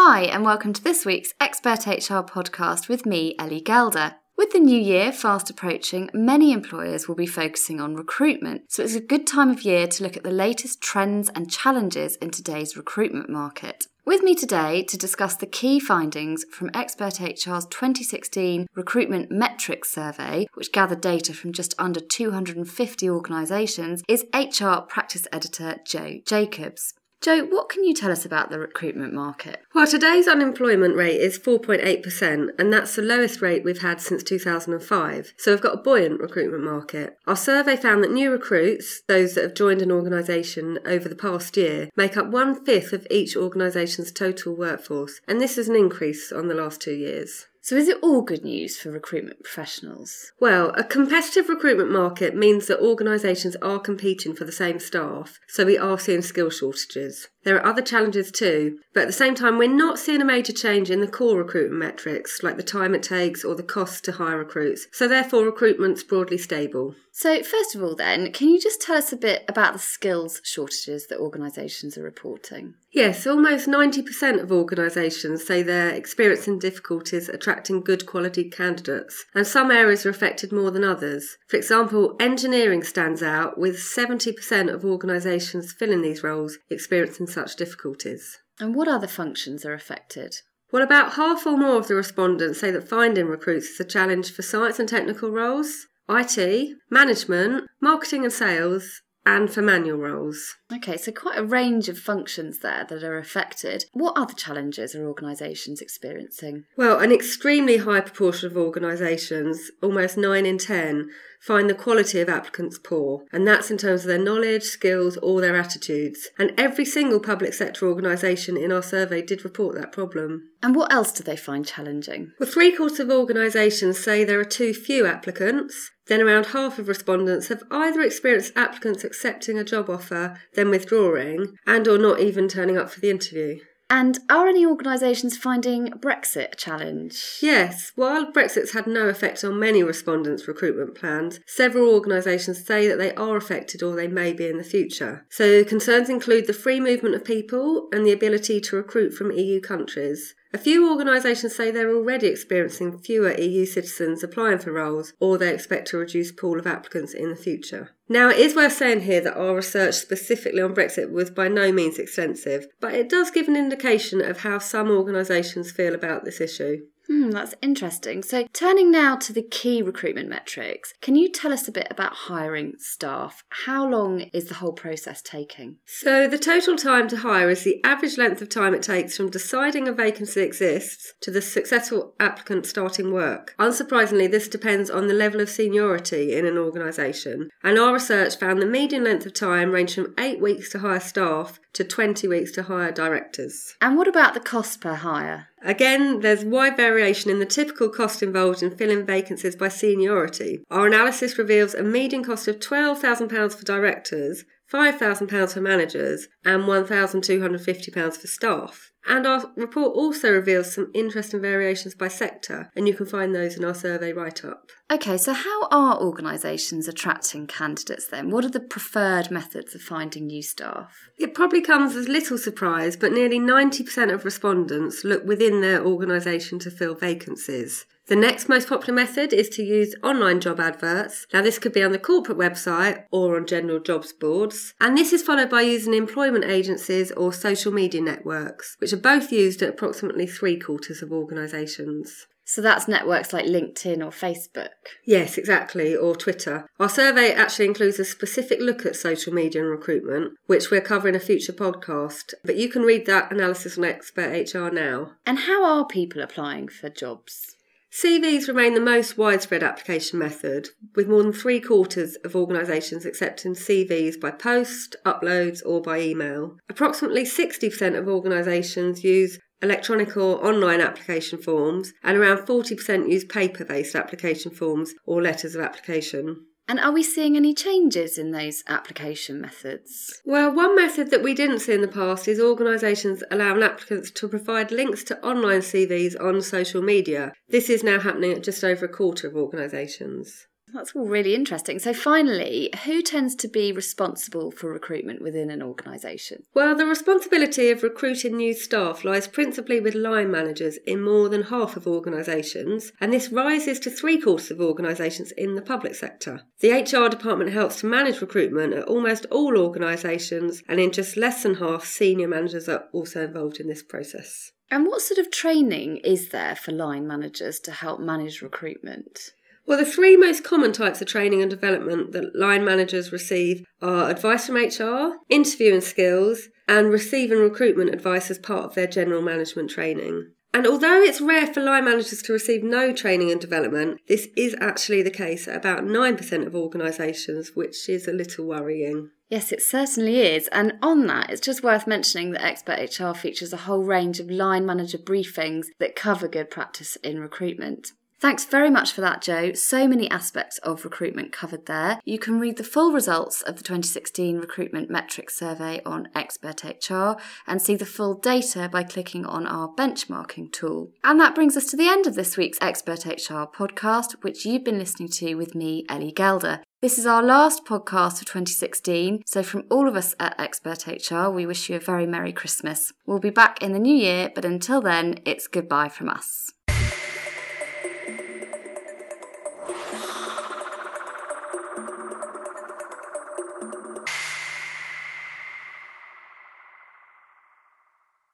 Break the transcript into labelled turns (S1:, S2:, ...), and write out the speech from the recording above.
S1: Hi, and welcome to this week's Expert HR podcast with me, Ellie Gelder. With the new year fast approaching, many employers will be focusing on recruitment, so it's a good time of year to look at the latest trends and challenges in today's recruitment market. With me today to discuss the key findings from Expert HR's 2016 Recruitment Metrics Survey, which gathered data from just under 250 organisations, is HR Practice Editor Jo Jacobs. Jo, what can you tell us about the recruitment market?
S2: Well, today's unemployment rate is 4.8%, and that's the lowest rate we've had since 2005. So we've got a buoyant recruitment market. Our survey found that new recruits, those that have joined an organisation over the past year, make up 1/5 of each organisation's total workforce, and this is an increase on the last 2 years.
S1: So is it all good news for recruitment professionals?
S2: Well, a competitive recruitment market means that organisations are competing for the same staff, so we are seeing skill shortages. There are other challenges too, but at the same time we're not seeing a major change in the core recruitment metrics, like the time it takes or the cost to hire recruits, so therefore recruitment's broadly stable.
S1: So first of all then, can you just tell us a bit about the skills shortages that organisations are reporting?
S2: Yes, almost 90% of organisations say they're experiencing difficulties attracting good quality candidates, and some areas are affected more than others. For example, engineering stands out, with 70% of organisations filling these roles experiencing such difficulties.
S1: And what other functions are affected?
S2: Well, about half or more of the respondents say that finding recruits is a challenge for science and technical roles, IT, management, marketing and sales, and for manual roles.
S1: Okay, so quite a range of functions there that are affected. What other challenges are organisations experiencing?
S2: Well, an extremely high proportion of organisations, almost 9 in 10, find the quality of applicants poor, and that's in terms of their knowledge, skills, or their attitudes. And every single public sector organisation in our survey did report that problem.
S1: And what else do they find challenging?
S2: Well, 3/4 of organisations say there are too few applicants. Then around half of respondents have either experienced applicants accepting a job offer, then withdrawing, and or not even turning up for the interview.
S1: And are any organisations finding Brexit a challenge?
S2: Yes, while Brexit's had no effect on many respondents' recruitment plans, several organisations say that they are affected or they may be in the future. So concerns include the free movement of people and the ability to recruit from EU countries. A few organisations say they're already experiencing fewer EU citizens applying for roles, or they expect a reduced pool of applicants in the future. Now, it is worth saying here that our research specifically on Brexit was by no means extensive, but it does give an indication of how some organisations feel about this issue.
S1: That's interesting. So turning now to the key recruitment metrics, can you tell us a bit about hiring staff? How long is the whole process taking?
S2: So the total time to hire is the average length of time it takes from deciding a vacancy exists to the successful applicant starting work. Unsurprisingly, this depends on the level of seniority in an organisation, and our research found the median length of time ranged from 8 weeks to hire staff to 20 weeks to hire directors.
S1: And what about the cost per hire?
S2: Again, there's wide variation in the typical cost involved in filling vacancies by seniority. Our analysis reveals a median cost of £12,000 for directors, £5,000 for managers, and £1,250 for staff. And our report also reveals some interesting variations by sector, and you can find those in our survey write-up.
S1: Okay, so how are organisations attracting candidates then? What are the preferred methods of finding new staff?
S2: It probably comes as little surprise, but nearly 90% of respondents look within their organisation to fill vacancies. The next most popular method is to use online job adverts. Now, this could be on the corporate website or on general jobs boards. And this is followed by using employment agencies or social media networks, which are both used at approximately 3/4 of organisations.
S1: So that's networks like LinkedIn or Facebook?
S2: Yes, exactly, or Twitter. Our survey actually includes a specific look at social media and recruitment, which we're covering in a future podcast. But you can read that analysis on Expert HR now.
S1: And how are people applying for jobs?
S2: CVs remain the most widespread application method, with more than 3/4 of organisations accepting CVs by post, uploads or by email. Approximately 60% of organisations use electronic or online application forms, and around 40% use paper-based application forms or letters of application.
S1: And are we seeing any changes in those application methods?
S2: Well, one method that we didn't see in the past is organisations allowing applicants to provide links to online CVs on social media. This is now happening at just over 1/4 of organisations.
S1: That's all really interesting. So finally, who tends to be responsible for recruitment within an organisation?
S2: Well, the responsibility of recruiting new staff lies principally with line managers in more than half of organisations, and this rises to 3/4 of organisations in the public sector. The HR department helps to manage recruitment at almost all organisations, and in just less than half, senior managers are also involved in this process.
S1: And what sort of training is there for line managers to help manage recruitment?
S2: Well, the 3 most common types of training and development that line managers receive are advice from HR, interviewing skills, and receiving recruitment advice as part of their general management training. And although it's rare for line managers to receive no training and development, this is actually the case at about 9% of organisations, which is a little worrying.
S1: Yes, it certainly is. And on that, it's just worth mentioning that Expert HR features a whole range of line manager briefings that cover good practice in recruitment. Thanks very much for that, Jo. So many aspects of recruitment covered there. You can read the full results of the 2016 Recruitment Metrics Survey on Expert HR and see the full data by clicking on our benchmarking tool. And that brings us to the end of this week's Expert HR podcast, which you've been listening to with me, Ellie Gelder. This is our last podcast of 2016, so from all of us at Expert HR, we wish you a very Merry Christmas. We'll be back in the new year, but until then, it's goodbye from us.